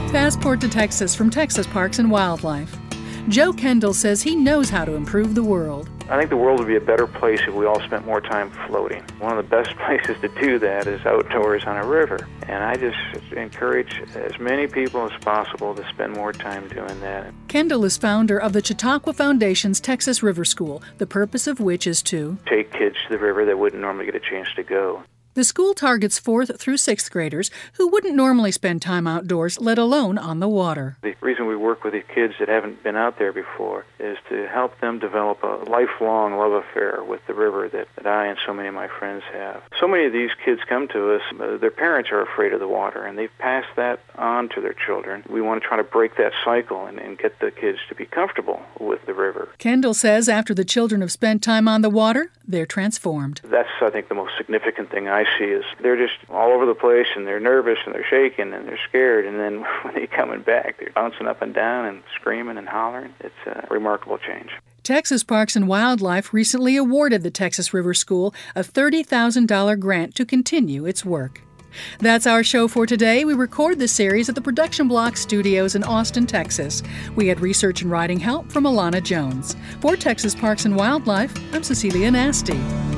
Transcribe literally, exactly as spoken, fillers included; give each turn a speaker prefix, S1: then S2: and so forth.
S1: Passport to Texas from Texas Parks and Wildlife. Joe Kendall says he knows how to improve the world.
S2: I think the world would be a better place if we all spent more time floating. One of the best places to do that is outdoors on a river. And I just encourage as many people as possible to spend more time doing that.
S1: Kendall is founder of the Chautauqua Foundation's Texas River School, the purpose of which is to
S2: take kids to the river that wouldn't normally get a chance to go.
S1: The school targets fourth through sixth graders who wouldn't normally spend time outdoors, let alone on the water.
S2: The reason we work with these kids that haven't been out there before is to help them develop a lifelong love affair with the river that, that I and so many of my friends have. So many of these kids come to us, uh, their parents are afraid of the water, and they've passed that on to their children. We want to try to break that cycle and, and get the kids to be comfortable with the river.
S1: Kendall says after the children have spent time on the water, they're transformed.
S2: That's, I think, the most significant thing I see is they're just all over the place and they're nervous and they're shaking and they're scared, and then when they're coming back they're bouncing up and down and screaming and hollering. It's a remarkable change.
S1: Texas Parks and Wildlife recently awarded the Texas River School a thirty thousand dollars grant to continue its work. That's our show for today. We record this series at the Production Block Studios in Austin, Texas. We had research and writing help from Alana Jones. For Texas Parks and Wildlife, I'm Cecilia Nasty.